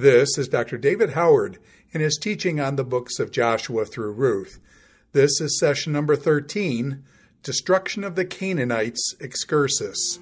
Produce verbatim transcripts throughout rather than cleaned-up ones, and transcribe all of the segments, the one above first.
This is Doctor David Howard in his teaching on the books of Joshua through Ruth. This is session number thirteen, Destruction of the Canaanites Excursus.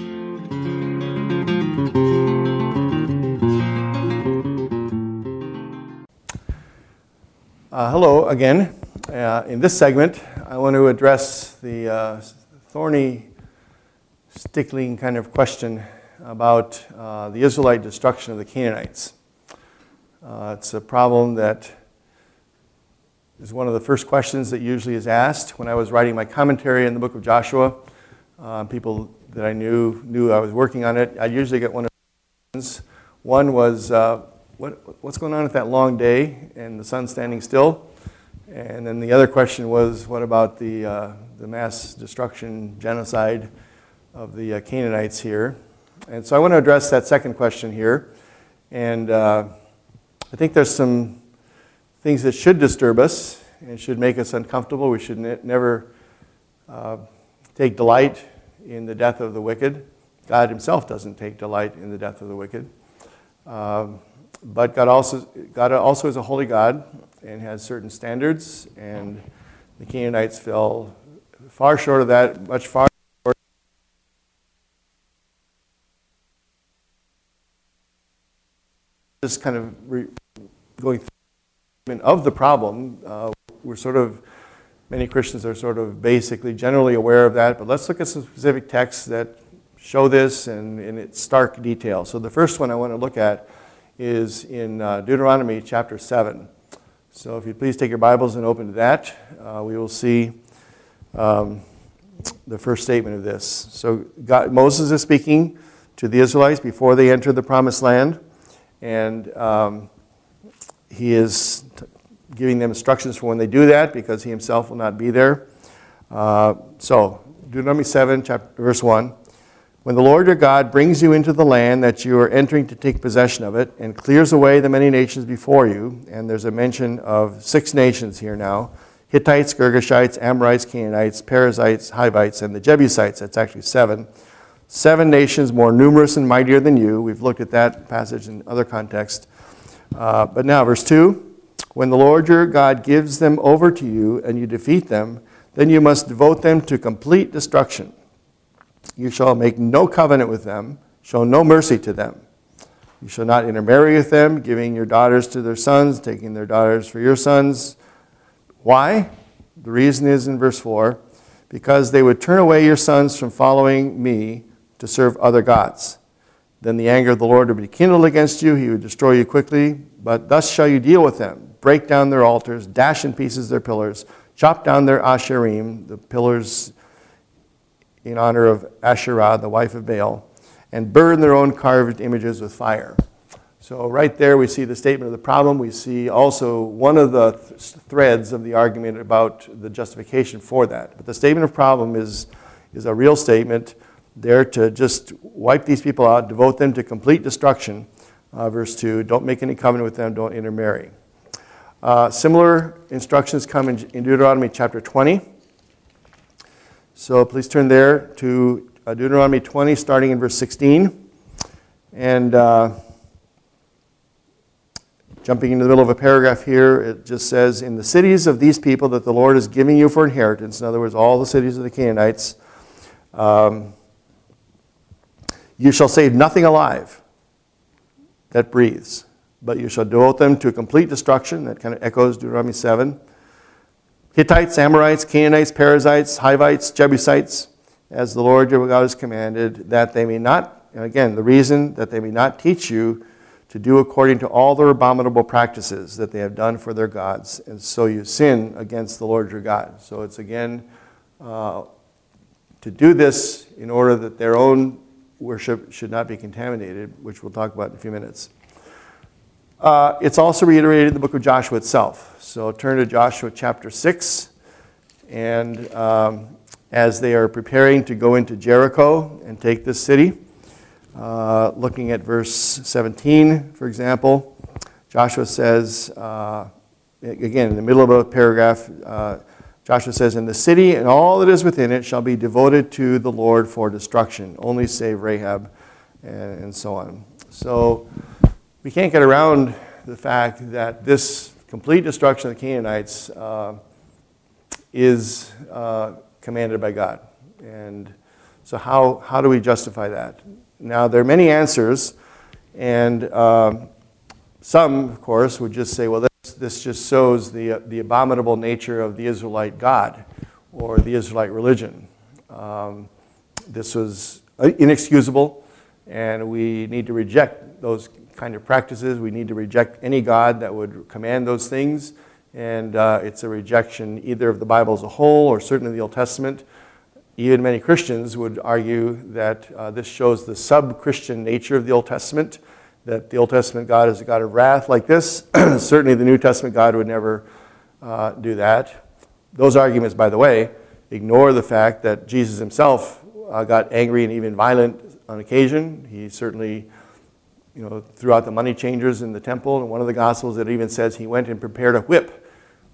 Uh, hello again. Uh, in this segment, I want to address the uh, thorny, stickling kind of question about uh, the Israelite destruction of the Canaanites. Uh, it's a problem that is one of the first questions that usually is asked. When I was writing my commentary in the book of Joshua, uh, people that I knew knew I was working on it. I usually get one of the questions. One was, uh, what, what's going on with that long day and the sun standing still? And then the other question was, what about the, uh, the mass destruction, genocide of the uh, Canaanites here? And so I want to address that second question here. And uh, I think there's some things that should disturb us and should make us uncomfortable. We should ne- never uh, take delight in the death of the wicked. God himself doesn't take delight in the death of the wicked. Um, but God also, God also is a holy God and has certain standards, and the Canaanites fell far short of that, much far short. Just kind of re- going through of the problem, uh, we're sort of, many Christians are sort of basically generally aware of that, but let's look at some specific texts that show this and in its stark detail. So the first one I want to look at is in uh, Deuteronomy chapter seven. So if you'd please take your Bibles and open to that, uh, we will see um, the first statement of this. So God, Moses is speaking to the Israelites before they enter the promised land, and um, he is t- giving them instructions for when they do that, because he himself will not be there. Uh, so, Deuteronomy seven, chapter, verse one. When the Lord your God brings you into the land that you are entering to take possession of it, and clears away the many nations before you, and there's a mention of six nations here now, Hittites, Girgashites, Amorites, Canaanites, Perizzites, Hivites, and the Jebusites. That's actually seven. Seven nations more numerous and mightier than you. We've looked at that passage in other contexts. Uh, but now, verse two, when the Lord your God gives them over to you and you defeat them, then you must devote them to complete destruction. You shall make no covenant with them, show no mercy to them. You shall not intermarry with them, giving your daughters to their sons, taking their daughters for your sons. Why? The reason is in verse four, because they would turn away your sons from following me to serve other gods. Then the anger of the Lord would be kindled against you. He would destroy you quickly. But thus shall you deal with them. Break down their altars, dash in pieces their pillars, chop down their asherim, the pillars in honor of Asherah, the wife of Baal, and burn their own carved images with fire. So right there we see the statement of the problem. We see also one of the th- threads of the argument about the justification for that. But the statement of problem is, is a real statement there to just wipe these people out, devote them to complete destruction. Uh, verse two, don't make any covenant with them, don't intermarry. Uh, similar instructions come in, in Deuteronomy chapter twenty. So please turn there to uh, Deuteronomy twenty, starting in verse sixteen. And uh, jumping into the middle of a paragraph here, it just says, in the cities of these people that the Lord is giving you for inheritance, in other words, all the cities of the Canaanites, um, you shall save nothing alive that breathes, but you shall devote them to complete destruction. That kind of echoes Deuteronomy seven. Hittites, Amorites, Canaanites, Perizzites, Hivites, Jebusites, as the Lord your God has commanded, that they may not, and again, the reason that they may not teach you to do according to all their abominable practices that they have done for their gods, and so you sin against the Lord your God. So it's again uh, to do this in order that their own worship should not be contaminated, which we'll talk about in a few minutes. Uh, it's also reiterated in the book of Joshua itself. So turn to Joshua chapter six. And um, as they are preparing to go into Jericho and take this city, uh, looking at verse seventeen, for example, Joshua says, uh, again, in the middle of a paragraph, uh, Joshua says, and the city and all that is within it shall be devoted to the Lord for destruction, only save Rahab, and, and so on. So we can't get around the fact that this complete destruction of the Canaanites uh, is uh, commanded by God. And so how, how do we justify that? Now, there are many answers, and um, some, of course, would just say, well, this, this just shows the, uh, the abominable nature of the Israelite God or the Israelite religion. Um, this was inexcusable, and we need to reject those kind of practices. We need to reject any God that would command those things, and uh, it's a rejection either of the Bible as a whole or certainly the Old Testament. Even many Christians would argue that uh, this shows the sub-Christian nature of the Old Testament, that the Old Testament God is a God of wrath like this. Certainly the New Testament God would never uh, do that. Those arguments, by the way, ignore the fact that Jesus himself uh, got angry and even violent on occasion. He certainly, you know, threw out the money changers in the temple. In one of the Gospels, it even says he went and prepared a whip.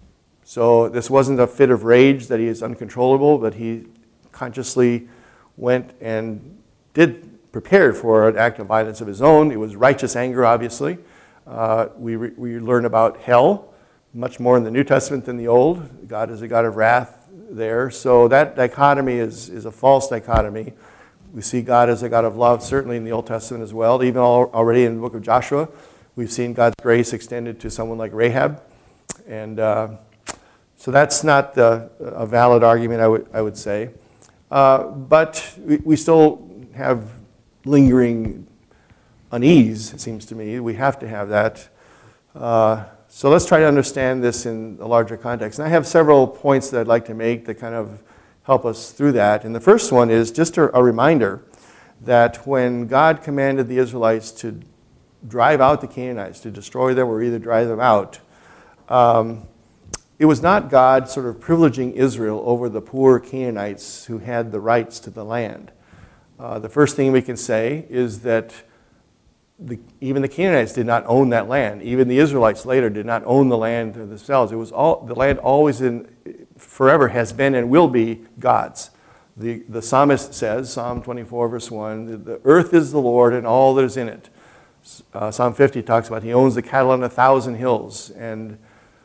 So this wasn't a fit of rage that he is uncontrollable, but he consciously went and did prepare for an act of violence of his own. It was righteous anger, obviously. Uh, we, re- we learn about hell much more in the New Testament than the Old. God is a God of wrath there. So that dichotomy is, is a false dichotomy. We see God as a God of love, certainly in the Old Testament as well. Even already in the book of Joshua, we've seen God's grace extended to someone like Rahab. And uh, so that's not the, a valid argument, I would, I would say. Uh, but we, we still have lingering unease, it seems to me. We have to have that. Uh, so let's try to understand this in a larger context. And I have several points that I'd like to make that kind of help us through that. And the first one is just a, a reminder that when God commanded the Israelites to drive out the Canaanites, to destroy them or either drive them out, um, it was not God sort of privileging Israel over the poor Canaanites who had the rights to the land. Uh, the first thing we can say is that the, even the Canaanites did not own that land. Even the Israelites later did not own the land themselves. It was all, the land always in, forever has been and will be God's. The, the psalmist says, Psalm twenty-four, verse one, the earth is the Lord and all that is in it. Uh, Psalm fifty talks about he owns the cattle on a thousand hills. And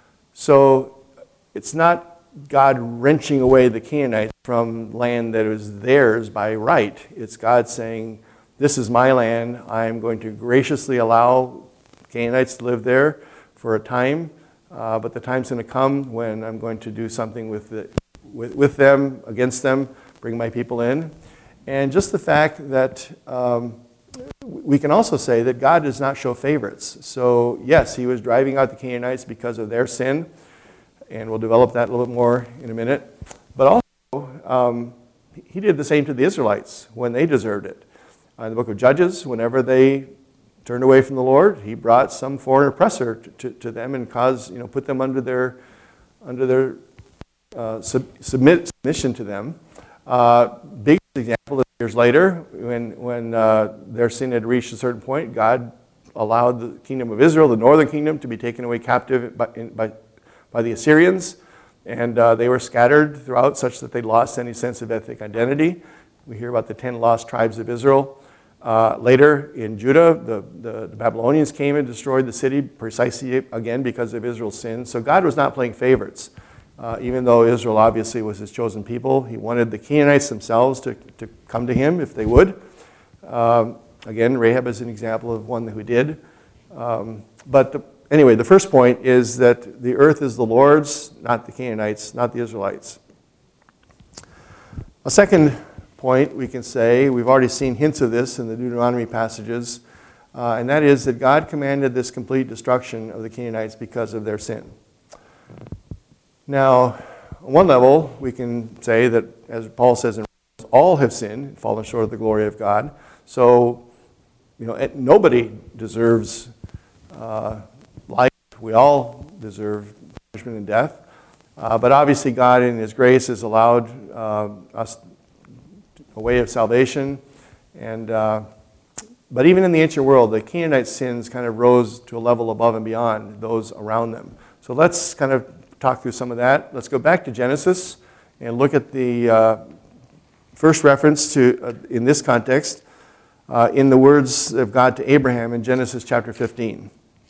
so it's not God wrenching away the Canaanites from land that is theirs by right. It's God saying, this is my land. I'm going to graciously allow Canaanites to live there for a time, uh, but the time's going to come when I'm going to do something with, the, with, with them, against them, bring my people in. And just the fact that um, we can also say that God does not show favorites. So yes, he was driving out the Canaanites because of their sin, and we'll develop that a little bit more in a minute. But also, um, he did the same to the Israelites when they deserved it. Uh, in the book of Judges, whenever they turned away from the Lord, he brought some foreign oppressor to, to, to them and caused, you know, put them under their, under their uh, sub, submit, submission to them. Uh, big example is years later, when, when uh, their sin had reached a certain point, God allowed the kingdom of Israel, the northern kingdom, to be taken away captive by, in, by by the Assyrians, and uh, they were scattered throughout such that they lost any sense of ethnic identity. We hear about the ten lost tribes of Israel. Uh, later in Judah, the, the, the Babylonians came and destroyed the city precisely, again, because of Israel's sin. So God was not playing favorites. Uh, even though Israel obviously was his chosen people, he wanted the Canaanites themselves to, to come to him if they would. Um, again, Rahab is an example of one who did. Um, but the Anyway, the first point is that the earth is the Lord's, not the Canaanites, not the Israelites. A second point we can say, we've already seen hints of this in the Deuteronomy passages, uh, and that is that God commanded this complete destruction of the Canaanites because of their sin. Now, on one level, we can say that, as Paul says in Romans, all have sinned and fallen short of the glory of God. So, you know, nobody deserves uh, life. We all deserve punishment and death. Uh, but obviously God in his grace has allowed uh, us a way of salvation. And uh, but even in the ancient world, the Canaanite sins kind of rose to a level above and beyond those around them. So let's kind of talk through some of that. Let's go back to Genesis and look at the uh, first reference to, uh, in this context, uh, in the words of God to Abraham in Genesis chapter fifteen.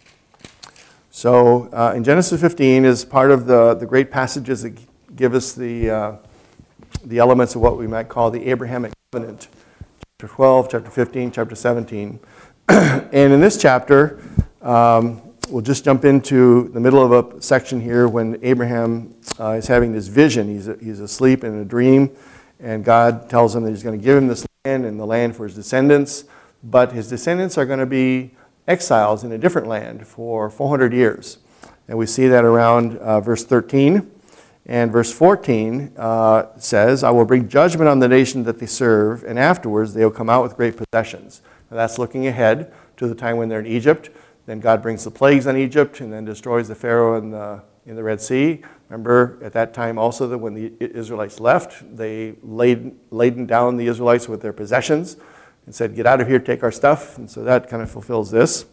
So uh, in Genesis fifteen is part of the, the great passages that give us the, uh, the elements of what we might call the Abrahamic covenant. Chapter twelve, chapter fifteen, chapter seventeen. And in this chapter, um, we'll just jump into the middle of a section here when Abraham uh, is having this vision. He's, he's asleep in a dream, and God tells him that he's going to give him this land and the land for his descendants, but his descendants are going to be exiles in a different land for four hundred years. And we see that around uh, verse thirteen. And verse fourteen uh, says, I will bring judgment on the nation that they serve, and afterwards they will come out with great possessions. Now that's looking ahead to the time when they're in Egypt. Then God brings the plagues on Egypt and then destroys the Pharaoh in the, in the Red Sea. Remember, at that time also that when the Israelites left, they laid, laden down the Israelites with their possessions and said, get out of here, take our stuff. And so that kind of fulfills this.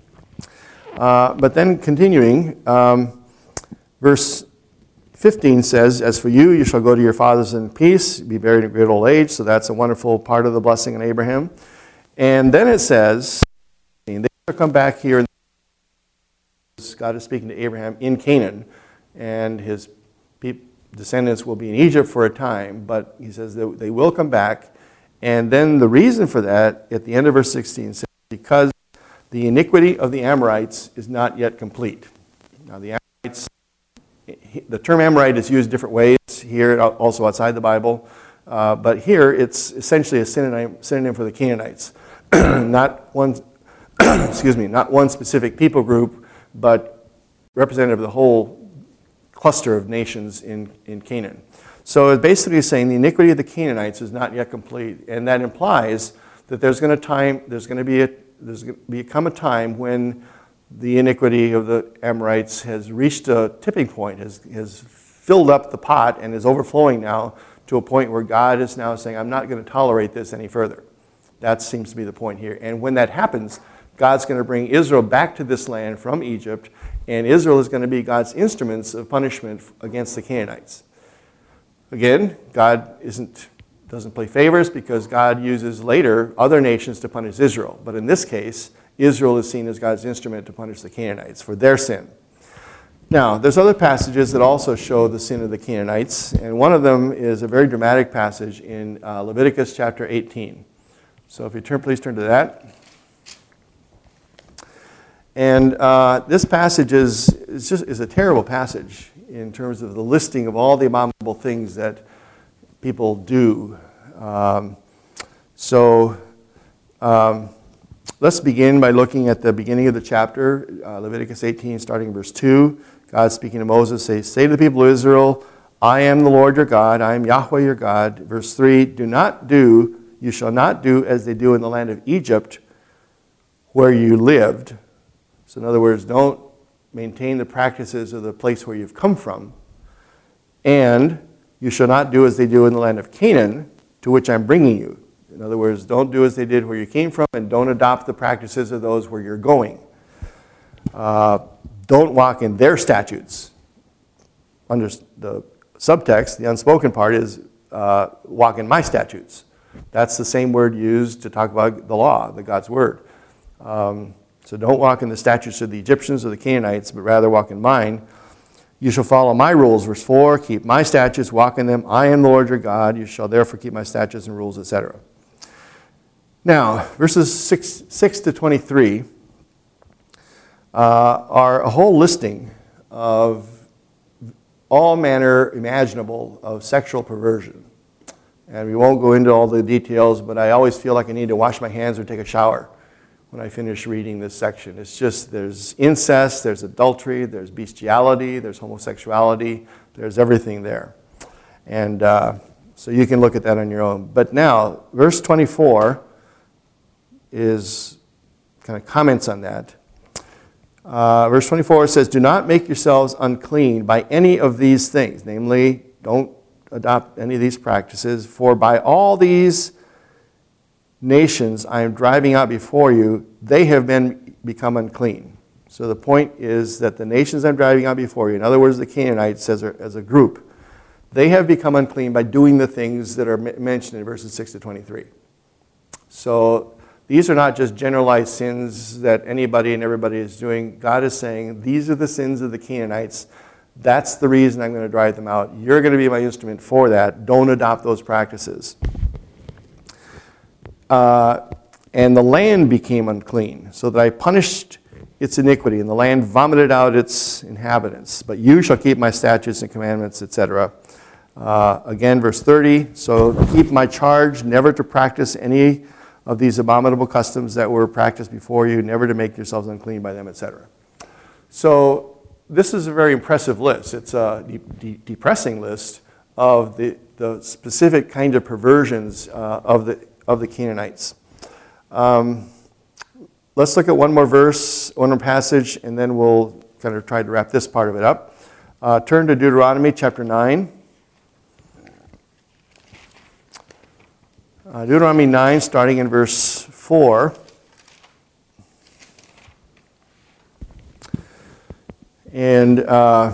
Uh, but then continuing, um, verse fifteen says, as for you, you shall go to your fathers in peace, be buried in great old age. So that's a wonderful part of the blessing on Abraham. And then it says, they shall come back here. God is speaking to Abraham in Canaan, and his descendants will be in Egypt for a time, but he says that they will come back. And then the reason for that, at the end of verse sixteen, says, because the iniquity of the Amorites is not yet complete. Now the Amorites, the term Amorite is used different ways here, also outside the Bible, uh, but here it's essentially a synonym, synonym for the Canaanites. Not one, excuse me, not one specific people group, but representative of the whole cluster of nations in, in Canaan. So it's basically saying the iniquity of the Canaanites is not yet complete, and that implies that there's going to time, there's going to be a, there's going to become a time when the iniquity of the Amorites has reached a tipping point, has, has filled up the pot and is overflowing now to a point where God is now saying, I'm not going to tolerate this any further. That seems to be the point here. And when that happens, God's going to bring Israel back to this land from Egypt, and Israel is going to be God's instruments of punishment against the Canaanites. Again, God isn't, doesn't play favors because God uses later other nations to punish Israel. But in this case, Israel is seen as God's instrument to punish the Canaanites for their sin. Now, there's other passages that also show the sin of the Canaanites, and one of them is a very dramatic passage in uh, Leviticus chapter eighteen. So if you turn, please turn to that. And uh, this passage is, is, just, is a terrible passage in terms of the listing of all the abominable things that people do. Um, so um, let's begin by looking at the beginning of the chapter, uh, Leviticus eighteen, starting in verse two. God speaking to Moses says, say to the people of Israel, I am the Lord your God, I am Yahweh your God. Verse three, do not do, you shall not do as they do in the land of Egypt where you lived. So in other words, don't maintain the practices of the place where you've come from. And you shall not do as they do in the land of Canaan, to which I'm bringing you. In other words, don't do as they did where you came from, and don't adopt the practices of those where you're going. Uh, don't walk in their statutes. Under the subtext, the unspoken part is uh, walk in my statutes. That's the same word used to talk about the law, the God's word. Um, so don't walk in the statutes of the Egyptians or the Canaanites, but rather walk in mine. You shall follow my rules, verse four, keep my statutes, walk in them. I am the Lord your God. You shall therefore keep my statutes and rules, et cetera. Now, verses six, six to twenty-three uh, are a whole listing of all manner imaginable of sexual perversion. And we won't go into all the details, but I always feel like I need to wash my hands or take a shower when I finish reading this section. It's just, there's incest, there's adultery, there's bestiality, there's homosexuality, there's everything there. And uh, so you can look at that on your own. But now, verse twenty-four is kind of comments on that. Uh, verse twenty-four says, do not make yourselves unclean by any of these things. Namely, don't adopt any of these practices. For by all these nations I am driving out before you, they have been become unclean. So the point is that the nations I'm driving out before you, in other words, the Canaanites as a, as a group, they have become unclean by doing the things that are mentioned in verses six to twenty-three. So These are not just generalized sins that anybody and everybody is doing. God is saying, these are the sins of the Canaanites. That's the reason I'm going to drive them out. You're going to be my instrument for that. Don't adopt those practices. Uh, and the land became unclean, so that I punished its iniquity, and the land vomited out its inhabitants. But you shall keep my statutes and commandments, et cetera. Uh, again, verse thirty, so keep my charge never to practice any of these abominable customs that were practiced before you, never to make yourselves unclean by them, et cetera. So this is a very impressive list. It's a de- de- depressing list of the, the specific kind of perversions uh, of the of the Canaanites. Um, let's look at one more verse, one more passage, and then we'll kind of try to wrap this part of it up. Uh, turn to Deuteronomy chapter nine. Uh, Deuteronomy nine, starting in verse four. And uh,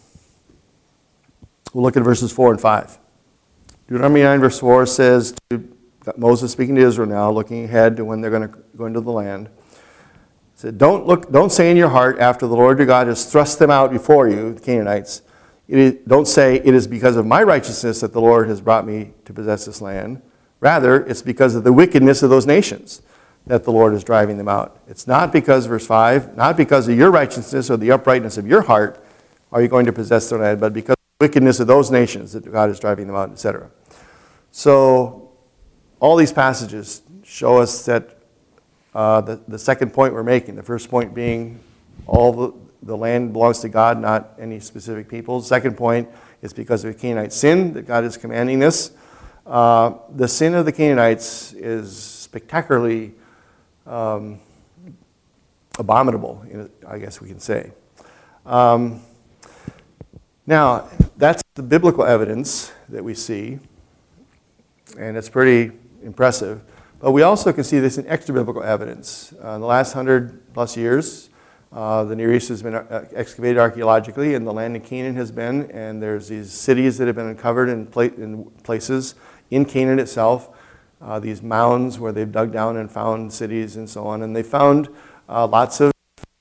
we'll look at verses four and five. Deuteronomy nine, verse four says, to Moses speaking to Israel now, looking ahead to when they're going to go into the land. He said, don't look, don't say in your heart, after the Lord your God has thrust them out before you, the Canaanites, it is, don't say, it is because of my righteousness that the Lord has brought me to possess this land. Rather, it's because of the wickedness of those nations that the Lord is driving them out. It's not because, verse five, not because of your righteousness or the uprightness of your heart are you going to possess the land, but because of the wickedness of those nations that God is driving them out, et cetera. So, all these passages show us that uh, the, the second point we're making, the first point being all the, the land belongs to God, not any specific people. Second point is because of the Canaanite sin that God is commanding this. Uh, the sin of the Canaanites is spectacularly um, abominable, I guess we can say. Um, now, that's the biblical evidence that we see, and it's pretty impressive. But we also can see this in extra-biblical evidence. Uh, in the last hundred plus years, uh, the Near East has been uh, excavated archaeologically, and the land of Canaan has been, and there's these cities that have been uncovered in, pla- in places in Canaan itself, uh, these mounds where they've dug down and found cities and so on, and they found uh, lots of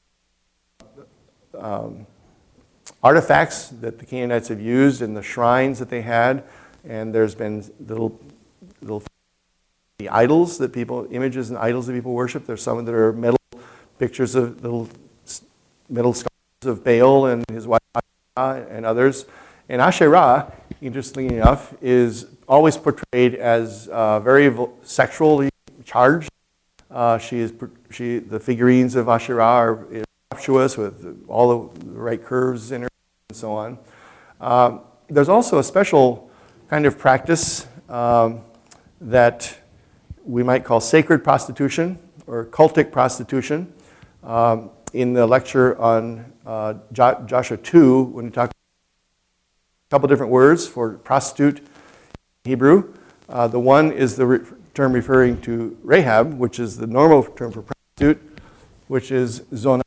um, artifacts that the Canaanites have used in the shrines that they had, and there's been little little the idols that people, images and idols that people worship. There's some that are metal pictures of little metal sculptures of Baal and his wife Asherah and others. And Asherah, interestingly enough, is always portrayed as uh, very sexually charged. Uh, she is she the figurines of Asherah are voluptuous with all the right curves in her and so on. Um, there's also a special kind of practice um, that we might call sacred prostitution or cultic prostitution. Um, in the lecture on uh, jo- Joshua two, when we talk a couple different words for prostitute in Hebrew, uh, the one is the re- term referring to Rahab, which is the normal term for prostitute, which is zonah.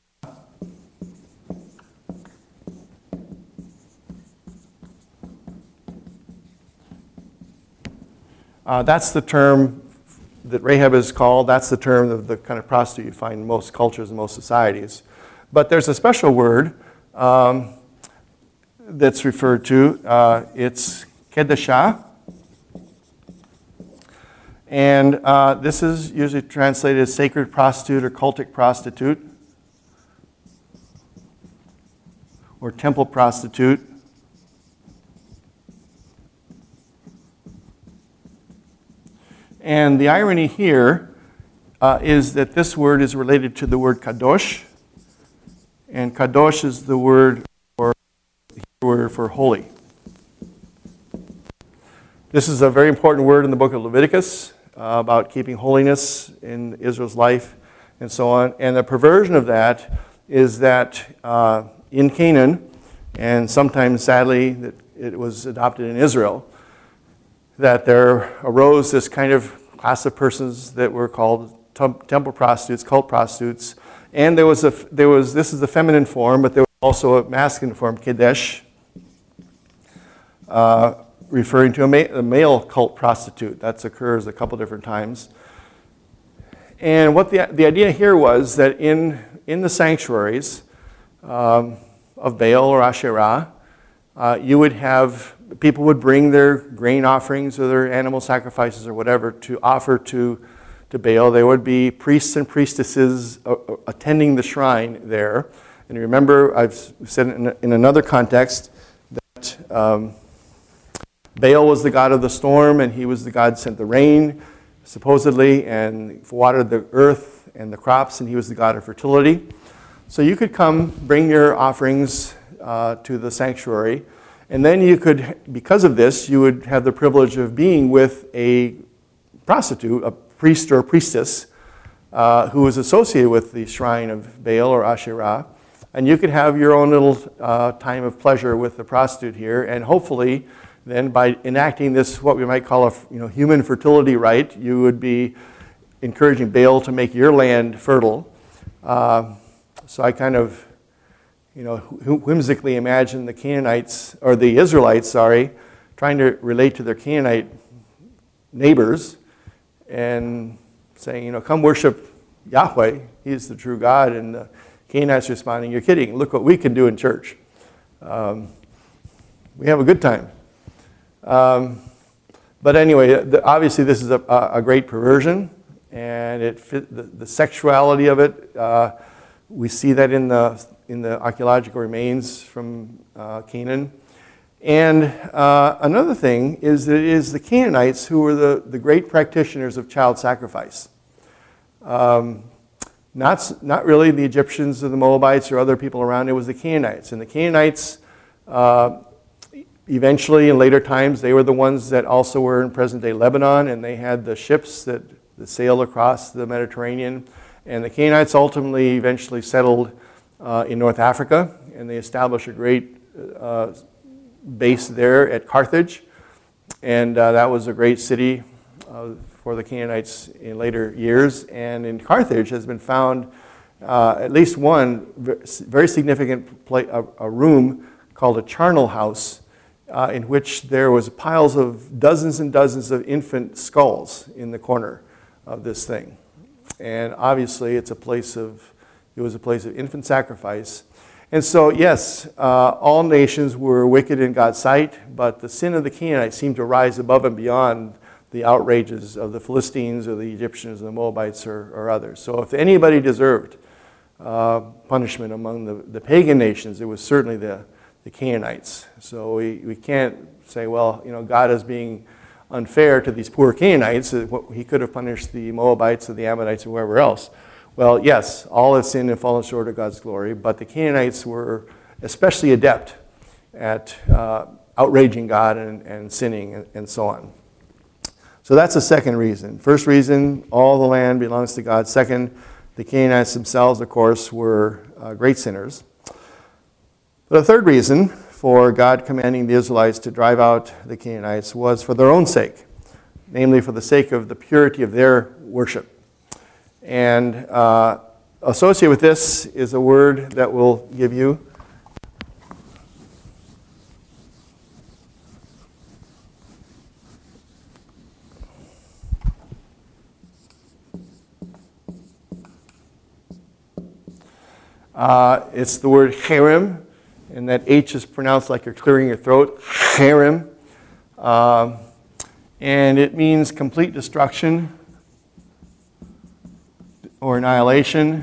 Uh, that's the term that Rahab is called. That's the term of the kind of prostitute you find in most cultures and most societies. But there's a special word um, that's referred to. Uh, it's kedeshah. And uh, this is usually translated as sacred prostitute or cultic prostitute or temple prostitute. And the irony here uh, is that this word is related to the word kadosh, and kadosh is the word for, word for holy. This is a very important word in the book of Leviticus uh, about keeping holiness in Israel's life and so on. And the perversion of that is that uh, in Canaan, and sometimes sadly that it was adopted in Israel, that there arose this kind of class of persons that were called temple prostitutes, cult prostitutes, and there was a there was this is the feminine form, but there was also a masculine form, kedesh, uh, referring to a, ma- a male cult prostitute. That occurs a couple different times, And what the, the idea here was that in, in the sanctuaries um, of Baal or Asherah, uh, you would have, people would bring their grain offerings or their animal sacrifices or whatever to offer to, to Baal. There would be priests and priestesses uh, attending the shrine there. And you remember, I've said in, in another context that um, Baal was the god of the storm, and he was the god who sent the rain, supposedly, and watered the earth and the crops, and he was the god of fertility. So you could come, bring your offerings uh, to the sanctuary, and then you could, because of this, you would have the privilege of being with a prostitute, a priest or a priestess, uh, who was associated with the shrine of Baal or Asherah, and you could have your own little uh, time of pleasure with the prostitute here, and hopefully, then by enacting this, what we might call a you know, human fertility rite, you would be encouraging Baal to make your land fertile. Uh, so I kind of, you know, whimsically imagine the Canaanites, or the Israelites, sorry, trying to relate to their Canaanite neighbors and saying, you know, come worship Yahweh, He's the true God. And the Canaanites responding, you're kidding, look what we can do in church. Um, we have a good time. Um, but anyway, the, obviously this is a, a great perversion, and it fit the, the sexuality of it. Uh, we see that in the in the archaeological remains from uh, Canaan. And uh, another thing is that it is the Canaanites who were the, the great practitioners of child sacrifice. Um, not not really the Egyptians or the Moabites or other people around. It was the Canaanites, and the Canaanites. Uh, Eventually, in later times, they were the ones that also were in present-day Lebanon, and they had the ships that, that sailed across the Mediterranean. And the Canaanites ultimately eventually settled uh, in North Africa, and they established a great uh, base there at Carthage. And uh, that was a great city uh, for the Canaanites in later years. And in Carthage has been found uh, at least one very significant play, a, a room called a charnel house, Uh, in which there was piles of dozens and dozens of infant skulls in the corner of this thing. And obviously it's a place of, it was a place of infant sacrifice. And so yes, uh, all nations were wicked in God's sight, but the sin of the Canaanites seemed to rise above and beyond the outrages of the Philistines or the Egyptians or the Moabites or, or others. So if anybody deserved uh, punishment among the, the pagan nations, it was certainly the the Canaanites. So we, we can't say, well, you know, God is being unfair to these poor Canaanites. He could have punished the Moabites or the Ammonites or whoever else. Well, yes, all have sinned and fallen short of God's glory, but the Canaanites were especially adept at uh, outraging God and, and sinning and, and so on. So that's the second reason. First reason, all the land belongs to God. Second, the Canaanites themselves, of course, were uh, great sinners. The third reason for God commanding the Israelites to drive out the Canaanites was for their own sake, namely for the sake of the purity of their worship. And uh, associated with this is a word that we'll give you. Uh, it's the word cherem. And that H is pronounced like you're clearing your throat, cherem. Um, and it means complete destruction or annihilation.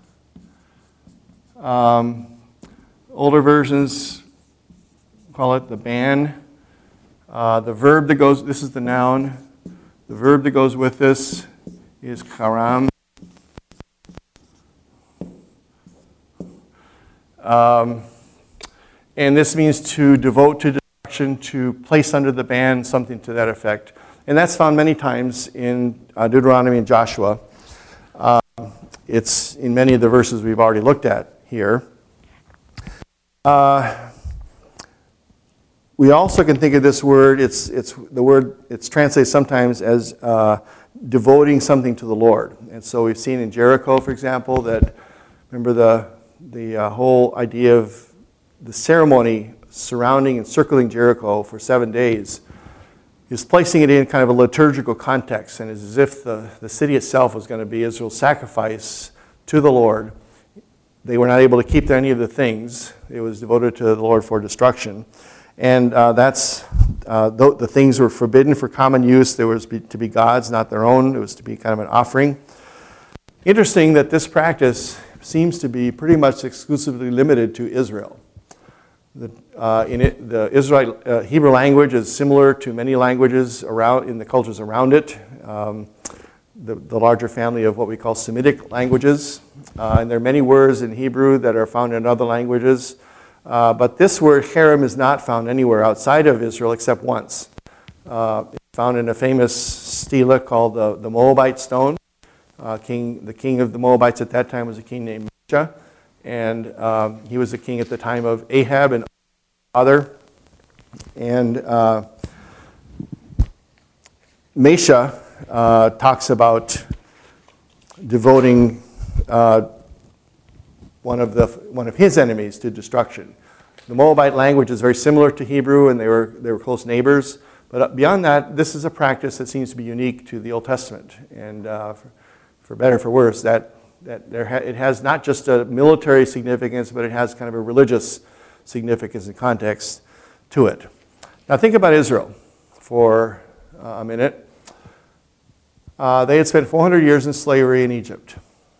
Um, older versions call it the ban. Uh, the verb that goes, this is the noun. The verb that goes with this is charam. Um, And this means to devote to destruction, to place under the ban, something to that effect. And that's found many times in uh, Deuteronomy and Joshua. Uh, it's in many of the verses we've already looked at here. Uh, we also can think of this word, it's, it's the word, it's translated sometimes as uh, devoting something to the Lord. And so we've seen in Jericho, for example, that, remember the, the uh, whole idea of the ceremony surrounding and circling Jericho for seven days he's placing it in kind of a liturgical context, and it's as if the, the city itself was going to be Israel's sacrifice to the Lord. They were not able to keep any of the things. It was devoted to the Lord for destruction. And uh, that's, uh, the, the things were forbidden for common use. There was be, to be God's, not their own. It was to be kind of an offering. Interesting that this practice seems to be pretty much exclusively limited to Israel. The, uh, in it, the Israel uh, Hebrew language is similar to many languages around in the cultures around it. Um, the, the larger family of what we call Semitic languages, uh, and there are many words in Hebrew that are found in other languages. Uh, but this word cherem is not found anywhere outside of Israel except once. Uh, it's found in a famous stela called the, the Moabite stone. Uh, king, the king of the Moabites at that time was a king named Mesha. And um, he was the king at the time of Ahab and other. And uh, Mesha uh, talks about devoting uh, one of the one of his enemies to destruction. The Moabite language is very similar to Hebrew, and they were they were close neighbors. But beyond that, this is a practice that seems to be unique to the Old Testament, and uh, for, for better or for worse, that. That there ha- it has not just a military significance, but it has kind of a religious significance and context to it. Now think about Israel for uh, a minute. Uh, they had spent four hundred years in slavery in Egypt.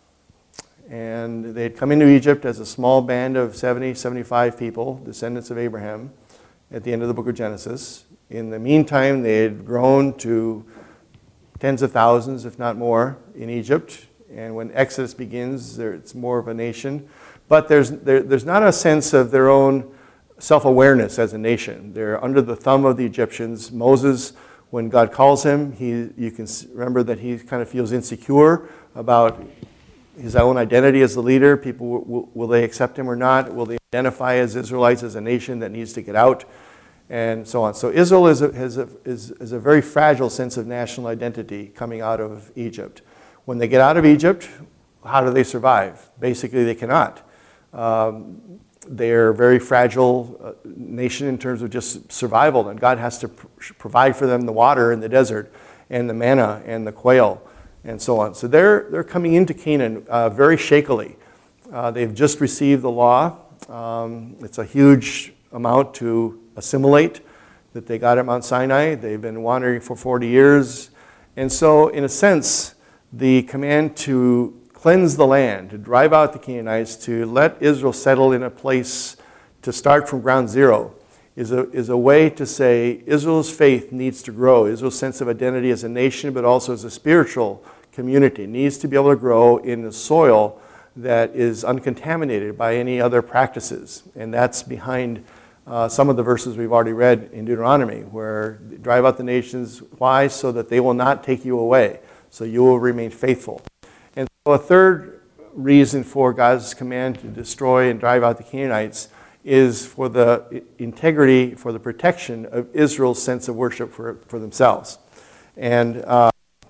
And they had come into Egypt as a small band of seventy, seventy-five people, descendants of Abraham, at the end of the book of Genesis. In the meantime, they had grown to tens of thousands, if not more, in Egypt. And when Exodus begins, it's more of a nation. But there's, there, there's not a sense of their own self-awareness as a nation. They're under the thumb of the Egyptians. Moses, when God calls him, he, you can remember that he kind of feels insecure about his own identity as the leader. People, will, will they accept him or not? Will they identify as Israelites, as a nation that needs to get out? And so on. So Israel is a, has a, is, is a very fragile sense of national identity coming out of Egypt. When they get out of Egypt, how do they survive? Basically, they cannot. Um, they're a very fragile uh, nation in terms of just survival, and God has to pr- provide for them the water in the desert, and the manna, and the quail, and so on. So they're, they're coming into Canaan uh, very shakily. Uh, they've just received the law. Um, it's a huge amount to assimilate that they got at Mount Sinai. They've been wandering for forty years. And so, in a sense, the command to cleanse the land, to drive out the Canaanites, to let Israel settle in a place to start from ground zero, is a, is a way to say Israel's faith needs to grow. Israel's sense of identity as a nation, but also as a spiritual community, needs to be able to grow in a soil that is uncontaminated by any other practices. And that's behind uh, some of the verses we've already read in Deuteronomy, where drive out the nations. Why? So that they will not take you away. So you will remain faithful. And so a third reason for God's command to destroy and drive out the Canaanites is for the integrity, for the protection of Israel's sense of worship for, for themselves. And uh,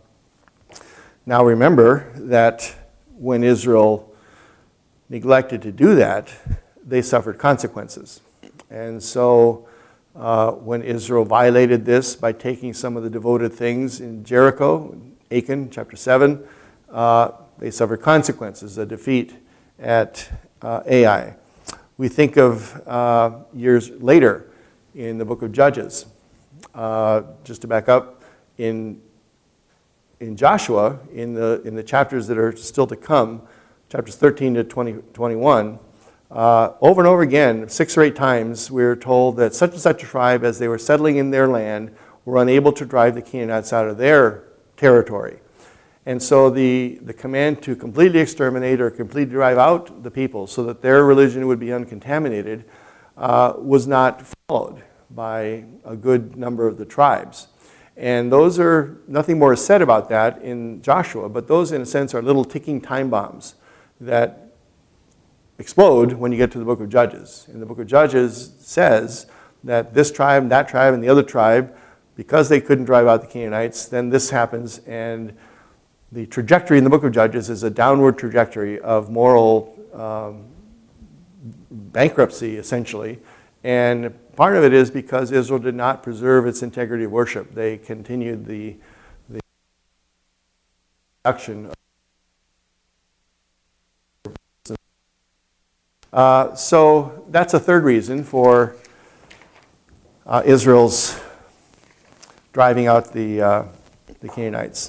now remember that when Israel neglected to do that, they suffered consequences. And so uh, when Israel violated this by taking some of the devoted things in Jericho, Achan, chapter seven, uh, they suffered consequences, a defeat at uh, Ai. We think of uh, years later in the book of Judges. Uh, just to back up, in, in Joshua, in the, in the chapters that are still to come, chapters thirteen to twenty, twenty-one, uh, over and over again, six or eight times, we are told that such and such a tribe, as they were settling in their land, were unable to drive the Canaanites out of their territory. And so the, the command to completely exterminate or completely drive out the people so that their religion would be uncontaminated uh, was not followed by a good number of the tribes. And those are, nothing more is said about that in Joshua, but those in a sense are little ticking time bombs that explode when you get to the book of Judges. And the book of Judges says that this tribe, that tribe, and the other tribe, because they couldn't drive out the Canaanites, then this happens, and the trajectory in the book of Judges is a downward trajectory of moral um, bankruptcy, essentially, And part of it is because Israel did not preserve its integrity of worship. They continued the, the production. Uh, so that's a third reason for uh, Israel's driving out the, uh, the Canaanites.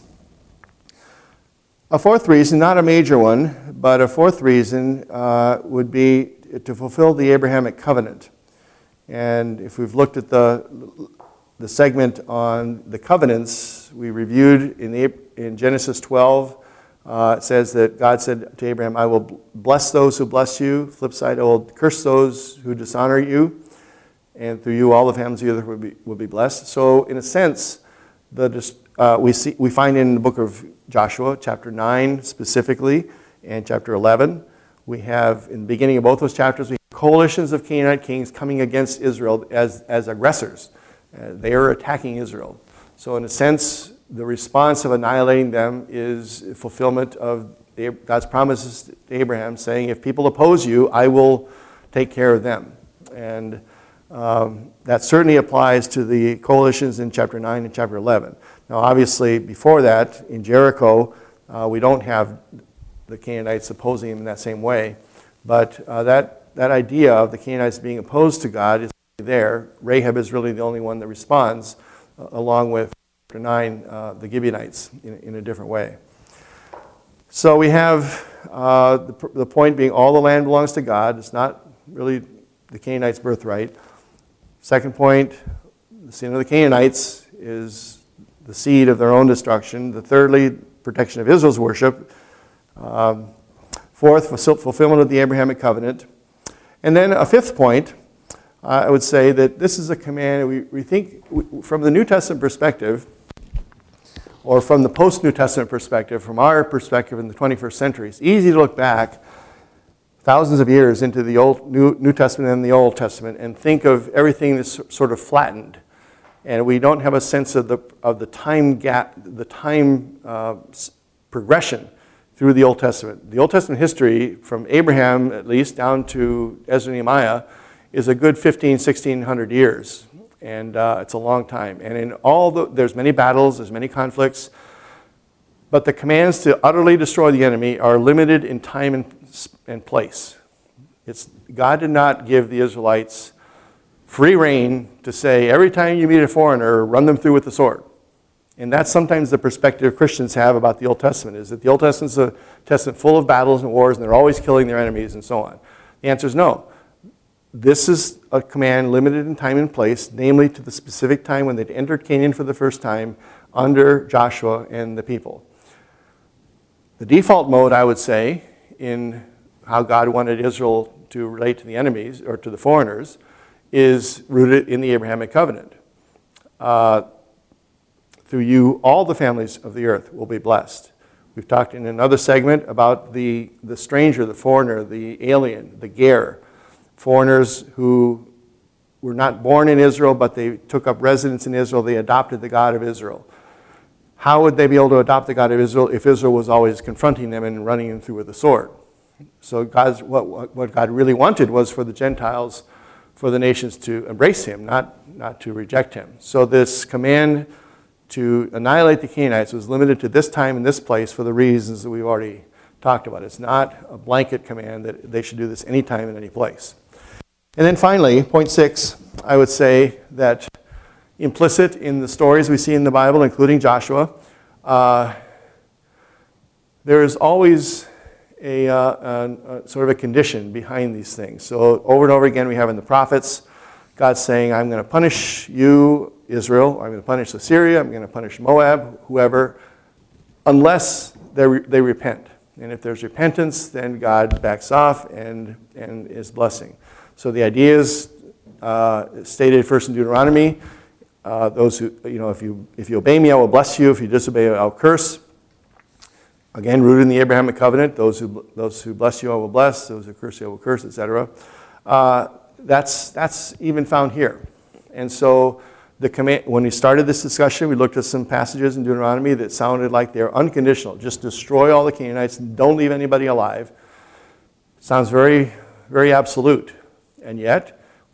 A fourth reason, not a major one, but a fourth reason uh, would be to fulfill the Abrahamic covenant. And if we've looked at the, the segment on the covenants, we reviewed in, the, in Genesis twelve, uh, it says that God said to Abraham, I will bless those who bless you. Flip side, I will curse those who dishonor you. And through you, all the families of the earth will be, will be blessed. So in a sense, the, uh, we, see, we find in the book of Joshua, chapter nine specifically, and chapter eleven, we have, in the beginning of both those chapters, we have coalitions of Canaanite kings coming against Israel as, as aggressors. Uh, they are attacking Israel. So in a sense, the response of annihilating them is fulfillment of God's promises to Abraham, saying, if people oppose you, I will take care of them. And um, that certainly applies to the coalitions in chapter nine and chapter eleven. Now, obviously, before that, in Jericho, uh, we don't have the Canaanites opposing him in that same way. But uh, that, that idea of the Canaanites being opposed to God is there. Rahab is really the only one that responds, uh, along with chapter nine, uh, the Gibeonites, in, in a different way. So we have uh, the, the point being all the land belongs to God. It's not really the Canaanites' birthright. Second point, the sin of the Canaanites is the seed of their own destruction. The thirdly, protection of Israel's worship. Um, fourth, fulfillment of the Abrahamic covenant. And then a fifth point, uh, I would say that this is a command, we, we think we, from the New Testament perspective, or from the post-New Testament perspective, from our perspective in the twenty-first century, it's easy to look back thousands of years into the Old New, New Testament and the Old Testament and think of everything that's sort of flattened. And we don't have a sense of the, of the time gap, the time uh, progression through the Old Testament. The Old Testament history, from Abraham at least down to Ezra and Nehemiah, is a good fifteen, sixteen hundred years. And uh, it's a long time. And in all the, there's many battles, there's many conflicts, but the commands to utterly destroy the enemy are limited in time and, and place. It's, God did not give the Israelites free rein to say, every time you meet a foreigner, run them through with the sword. And that's sometimes the perspective Christians have about the Old Testament, is that the Old Testament is a testament full of battles and wars, and they're always killing their enemies and so on. The answer is no. This is a command limited in time and place, namely to the specific time when they'd entered Canaan for the first time under Joshua and the people. The default mode, I would say, in how God wanted Israel to relate to the enemies, or to the foreigners, is rooted in the Abrahamic covenant. Uh, through you, all the families of the earth will be blessed. We've talked in another segment about the, the stranger, the foreigner, the alien, the ger, foreigners who were not born in Israel, but they took up residence in Israel. They adopted the God of Israel. How would they be able to adopt the God of Israel if Israel was always confronting them and running them through with a sword? So God's, what, what God really wanted was for the Gentiles, for the nations to embrace him, not, not to reject him. So this command to annihilate the Canaanites was limited to this time and this place for the reasons that we've already talked about. It's not a blanket command that they should do this anytime and any place. And then finally, point six, I would say that implicit in the stories we see in the Bible, including Joshua, uh, there is always a, uh, a, a sort of a condition behind these things. So over and over again we have in the prophets, God saying, I'm going to punish you, Israel, I'm going to punish Assyria, I'm going to punish Moab, whoever, unless they, re- they repent. And if there's repentance, then God backs off and, and is blessing. So the idea is uh, stated first in Deuteronomy, uh, those who, you know, if you, if you obey me, I will bless you. If you disobey, I'll curse. Again, rooted in the Abrahamic covenant, those who, those who bless you, I will bless. Those who curse you, I will curse, et cetera. Uh, that's, that's even found here. And so the command, when we started this discussion, we looked at some passages in Deuteronomy that sounded like they're unconditional. Just destroy all the Canaanites and don't leave anybody alive. Sounds very, very absolute. And yet,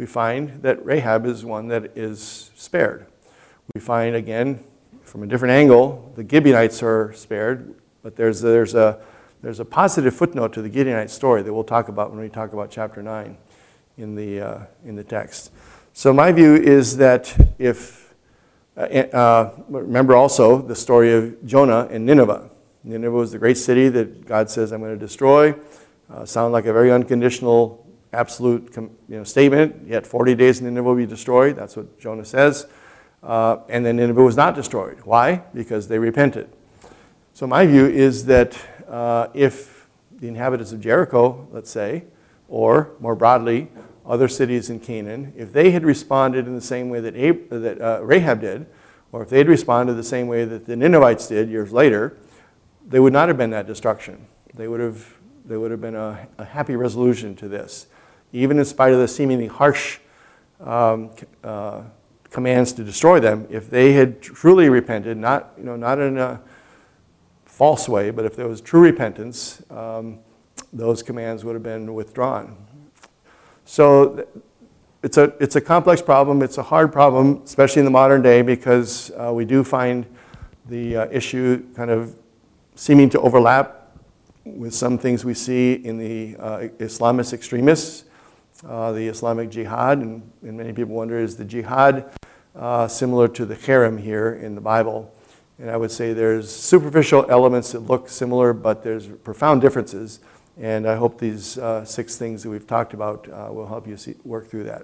we find that Rahab is one that is spared. We find, again, from a different angle, the Gibeonites are spared, but there's, there's, a, there's a positive footnote to the Gibeonite story that we'll talk about when we talk about chapter nine in the, uh, in the text. So my view is that if, uh, uh, remember also the story of Jonah and Nineveh. Nineveh was the great city that God says, I'm going to destroy. Uh, sound like a very unconditional, absolute you know, statement. Yet forty days Nineveh will be destroyed. That's what Jonah says. Uh, and then Nineveh was not destroyed. Why? Because they repented. So my view is that uh, if the inhabitants of Jericho, let's say, or more broadly, other cities in Canaan, if they had responded in the same way that, Ab- that uh, Rahab did, or if they had responded the same way that the Ninevites did years later, there would not have been that destruction. They would have, there would have been a, a happy resolution to this. Even in spite of the seemingly harsh um, uh, commands to destroy them, if they had truly repented, not, you know, not in a false way, but if there was true repentance, um, those commands would have been withdrawn. So it's a, it's a complex problem. It's a hard problem, especially in the modern day, because uh, we do find the uh, issue kind of seeming to overlap with some things we see in the uh, Islamist extremists, uh, the Islamic Jihad, and, and many people wonder, is the Jihad uh, similar to the Harem here in the Bible? And I would say there's superficial elements that look similar, but there's profound differences. And I hope these uh, six things that we've talked about uh, will help you see, work through that.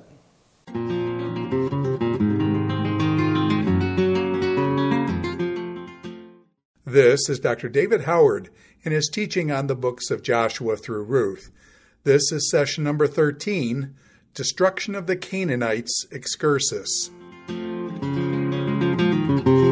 This is Doctor David Howard in his teaching on the books of Joshua through Ruth. This is session number thirteen, Destruction of the Canaanites Excursus.